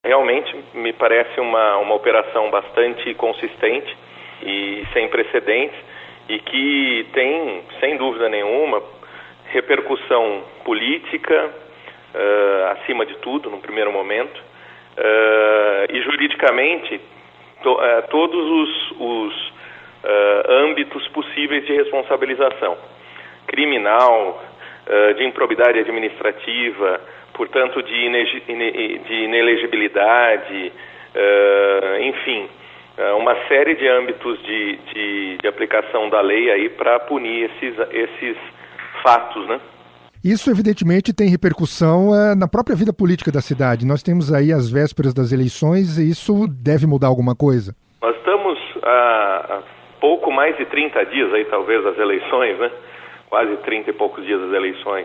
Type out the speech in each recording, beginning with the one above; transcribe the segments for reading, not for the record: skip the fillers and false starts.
Realmente me parece uma operação bastante consistente e sem precedentes e que tem, sem dúvida nenhuma, repercussão política, acima de tudo, no primeiro momento, e juridicamente todos os âmbitos possíveis de responsabilização criminal, de improbidade administrativa, portanto de inelegibilidade, enfim, uma série de âmbitos de aplicação da lei aí para punir esses fatos, né? Isso, evidentemente, tem repercussão na própria vida política da cidade. Nós temos aí as vésperas das eleições e isso deve mudar alguma coisa? Nós estamos há pouco mais de 30 dias aí, talvez, das eleições, né? Quase 30 e poucos dias das eleições.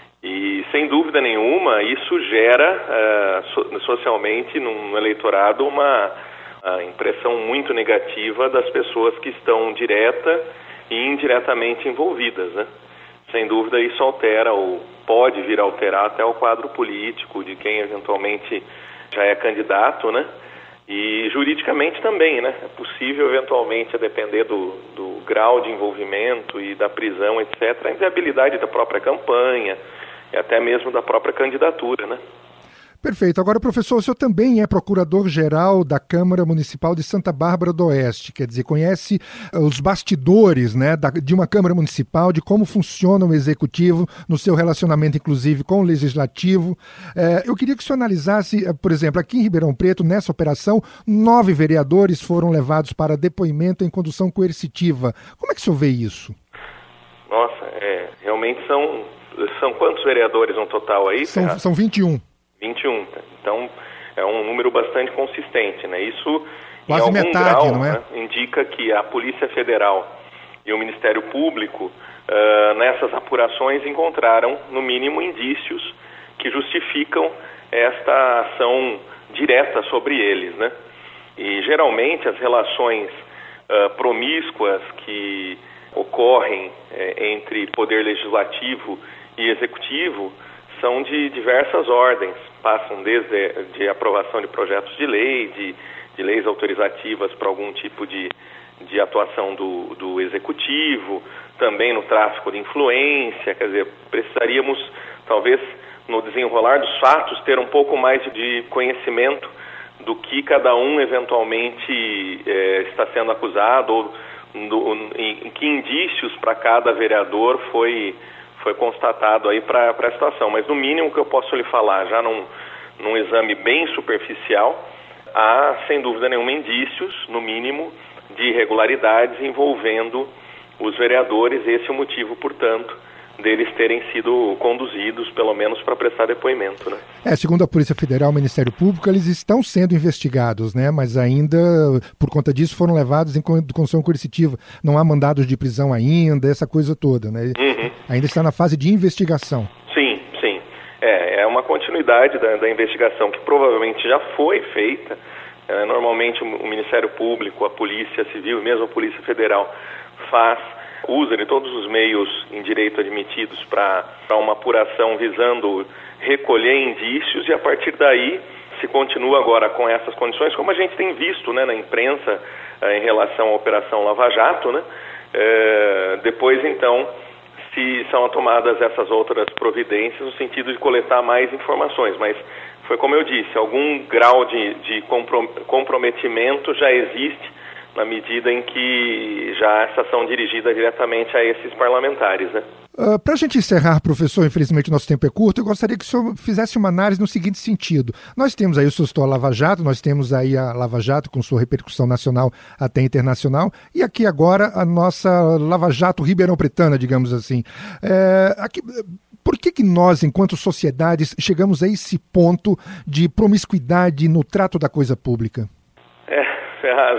E, sem dúvida nenhuma, isso gera socialmente no eleitorado uma impressão muito negativa das pessoas que estão direta e indiretamente envolvidas, né? Sem dúvida, isso altera ou pode vir a alterar até o quadro político de quem eventualmente já é candidato, né? E juridicamente também, né? É possível, eventualmente, a depender do grau de envolvimento e da prisão, etc., a inviabilidade da própria campanha e até mesmo da própria candidatura, né? Perfeito. Agora, professor, o senhor também é procurador-geral da Câmara Municipal de Santa Bárbara do Oeste, quer dizer, conhece os bastidores, né, de uma Câmara Municipal, de como funciona o Executivo, no seu relacionamento, inclusive, com o Legislativo. Eu queria que o senhor analisasse, por exemplo, aqui em Ribeirão Preto, nessa operação, 9 vereadores foram levados para depoimento em condução coercitiva. Como é que o senhor vê isso? Nossa, realmente são quantos vereadores no total aí? São 21. 21. Então, é um número bastante consistente, né? Isso, quase em algum metade, grau, não é? Né, indica que a Polícia Federal e o Ministério Público, nessas apurações, encontraram, no mínimo, indícios que justificam esta ação direta sobre eles, né? E, geralmente, as relações promíscuas que ocorrem entre Poder Legislativo e Executivo são de diversas ordens, passam desde de aprovação de projetos de lei, de leis autorizativas para algum tipo de atuação do Executivo, também no tráfico de influência, quer dizer, precisaríamos, talvez, no desenrolar dos fatos, ter um pouco mais de conhecimento do que cada um eventualmente está sendo acusado, ou em que indícios para cada vereador foi constatado aí para a situação. Mas no mínimo que eu posso lhe falar, já num exame bem superficial, há sem dúvida nenhuma indícios, no mínimo, de irregularidades envolvendo os vereadores. Esse é o motivo, portanto, deles terem sido conduzidos, pelo menos para prestar depoimento, né? Segundo a Polícia Federal e o Ministério Público, eles estão sendo investigados, né? Mas ainda, por conta disso, foram levados em condução coercitiva. Não há mandados de prisão ainda, essa coisa toda, né? Uhum. Ainda está na fase de investigação. Sim. É uma continuidade da investigação que provavelmente já foi feita. Normalmente o Ministério Público, a Polícia Civil e mesmo a Polícia Federal usa de todos os meios em direito admitidos para uma apuração visando recolher indícios, e a partir daí se continua agora com essas condições, como a gente tem visto, né, na imprensa em relação à Operação Lava Jato, né? Depois, então, se são tomadas essas outras providências no sentido de coletar mais informações, mas foi como eu disse, algum grau de comprometimento já existe na medida em que já essa ação dirigida diretamente a esses parlamentares, né? Para a gente encerrar, professor, infelizmente o nosso tempo é curto, eu gostaria que o senhor fizesse uma análise no seguinte sentido. Nós temos aí o susto à Lava Jato, nós temos aí a Lava Jato com sua repercussão nacional até internacional, e aqui agora a nossa Lava Jato ribeirão-pretana, digamos assim. Por que nós, enquanto sociedades, chegamos a esse ponto de promiscuidade no trato da coisa pública? Ferraz,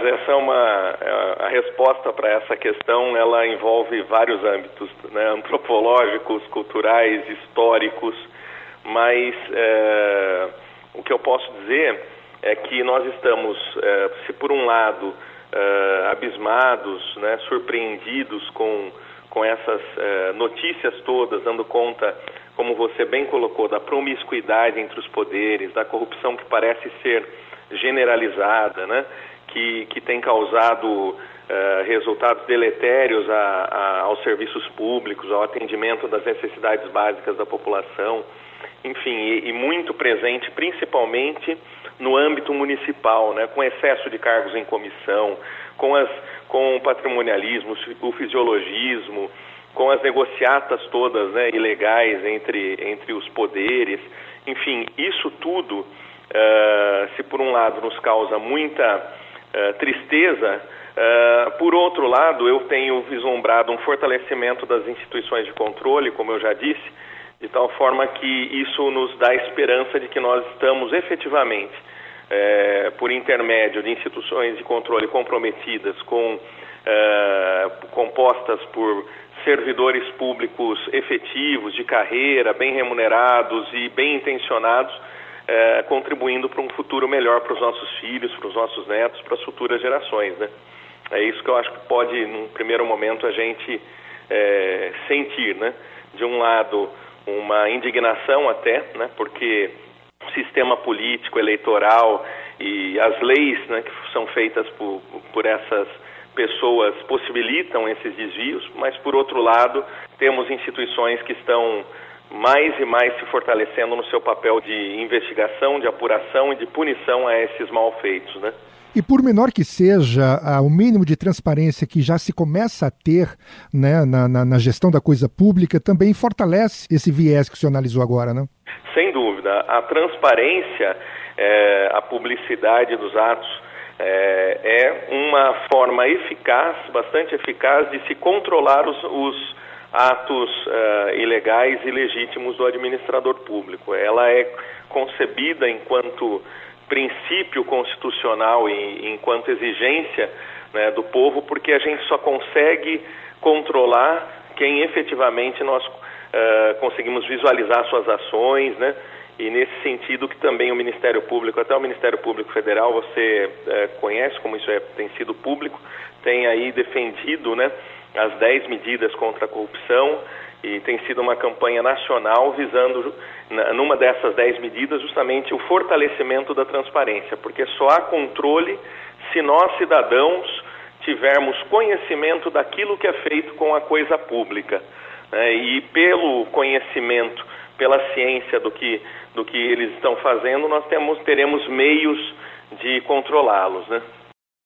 a resposta para essa questão, ela envolve vários âmbitos, né? Antropológicos, culturais, históricos, mas o que eu posso dizer é que nós estamos, se por um lado, abismados, né, surpreendidos com essas notícias todas, dando conta, como você bem colocou, da promiscuidade entre os poderes, da corrupção que parece ser generalizada, né? Que tem causado resultados deletérios aos serviços públicos, ao atendimento das necessidades básicas da população, enfim, e muito presente principalmente no âmbito municipal, né, com excesso de cargos em comissão, com o patrimonialismo, o fisiologismo, com as negociatas todas, né, ilegais entre os poderes. Enfim, isso tudo, se por um lado nos causa muita tristeza, por outro lado eu tenho vislumbrado um fortalecimento das instituições de controle, como eu já disse, de tal forma que isso nos dá esperança de que nós estamos efetivamente, por intermédio de instituições de controle comprometidas, compostas por servidores públicos efetivos, de carreira, bem remunerados e bem intencionados, contribuindo para um futuro melhor para os nossos filhos, para os nossos netos, para as futuras gerações, né? É isso que eu acho que pode, num primeiro momento, a gente sentir, né? De um lado, uma indignação até, né? Porque o sistema político, eleitoral e as leis, né, que são feitas por essas pessoas possibilitam esses desvios, mas, por outro lado, temos instituições que estão mais e mais se fortalecendo no seu papel de investigação, de apuração e de punição a esses malfeitos, né? E por menor que seja, o mínimo de transparência que já se começa a ter, né, na gestão da coisa pública também fortalece esse viés que o senhor analisou agora, né? Sem dúvida. A transparência, a publicidade dos atos é uma forma eficaz, bastante eficaz, de se controlar os atos ilegais e ilegítimos do administrador público. Ela é concebida enquanto princípio constitucional e enquanto exigência, né, do povo, porque a gente só consegue controlar quem efetivamente nós conseguimos visualizar suas ações, né? E nesse sentido que também o Ministério Público, até o Ministério Público Federal, você conhece como isso tem sido público, tem aí defendido, né, as 10 medidas contra a corrupção, e tem sido uma campanha nacional visando, numa dessas 10 medidas, justamente o fortalecimento da transparência, porque só há controle se nós, cidadãos, tivermos conhecimento daquilo que é feito com a coisa pública, né? E pelo conhecimento, pela ciência do que eles estão fazendo, nós teremos meios de controlá-los, né?